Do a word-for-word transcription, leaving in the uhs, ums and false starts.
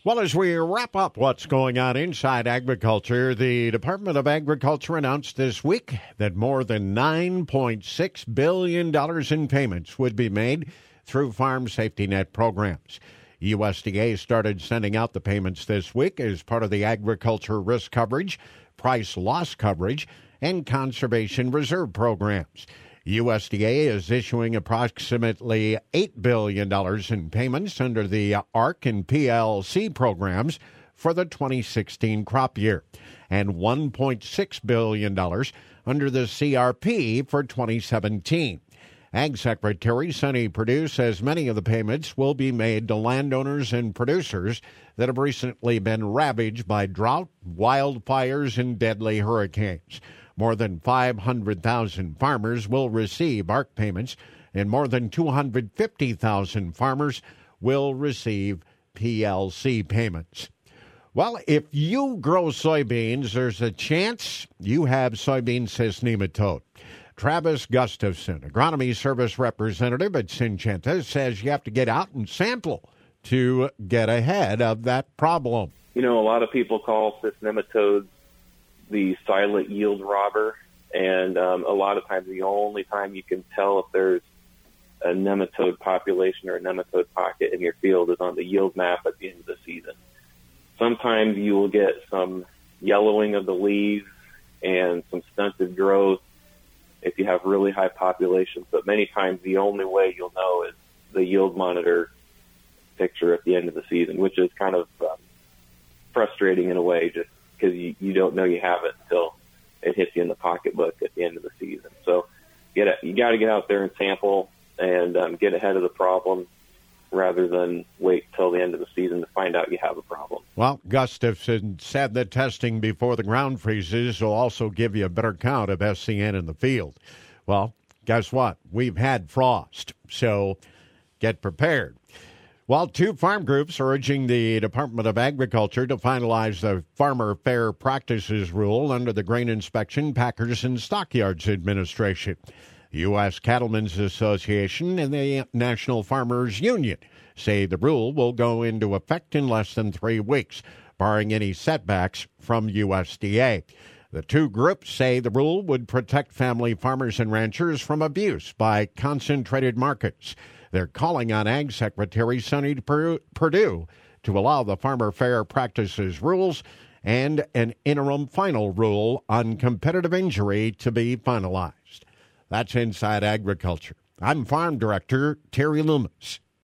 Well, as we wrap up what's going on inside agriculture, the Department of Agriculture announced this week that more than nine point six billion dollars in payments would be made through Farm Safety Net programs. U S D A started sending out the payments this week as part of the agriculture risk coverage, price loss coverage, and conservation reserve programs. U S D A is issuing approximately eight billion dollars in payments under the A R C and P L C programs for the twenty sixteen crop year, and one point six billion dollars under the C R P for twenty seventeen. Ag Secretary Sonny Perdue says many of the payments will be made to landowners and producers that have recently been ravaged by drought, wildfires, and deadly hurricanes. More than five hundred thousand farmers will receive A R C payments, and more than two hundred fifty thousand farmers will receive P L C payments. Well, if you grow soybeans, there's a chance you have soybean cyst nematode. Travis Gustafson, Agronomy Service Representative at Syngenta, says you have to get out and sample to get ahead of that problem. You know, a lot of people call cyst nematodes the silent yield robber, and um, a lot of times the only time you can tell if there's a nematode population or a nematode pocket in your field is on the yield map at the end of the season. Sometimes you will get some yellowing of the leaves and some stunted growth if you have really high populations, but many times the only way you'll know is the yield monitor picture at the end of the season, which is kind of um, frustrating in a way, just because you, you don't know you have it until it hits you in the pocketbook at the end of the season. So get it, you got to get out there and sample and um, get ahead of the problem rather than wait till the end of the season to find out you have a problem. Well, Gustafson said that testing before the ground freezes will also give you a better count of S C N in the field. Well, guess what? We've had frost, so get prepared. While two farm groups are urging the Department of Agriculture to finalize the Farmer Fair Practices Rule under the Grain Inspection, Packers, and Stockyards Administration. The U S Cattlemen's Association and the National Farmers Union say the rule will go into effect in less than three weeks, barring any setbacks from U S D A. The two groups say the rule would protect family farmers and ranchers from abuse by concentrated markets. They're calling on Ag Secretary Sonny Perdue to allow the Farmer Fair Practices rules and an interim final rule on competitive injury to be finalized. That's Inside Agriculture. I'm Farm Director Terry Loomis.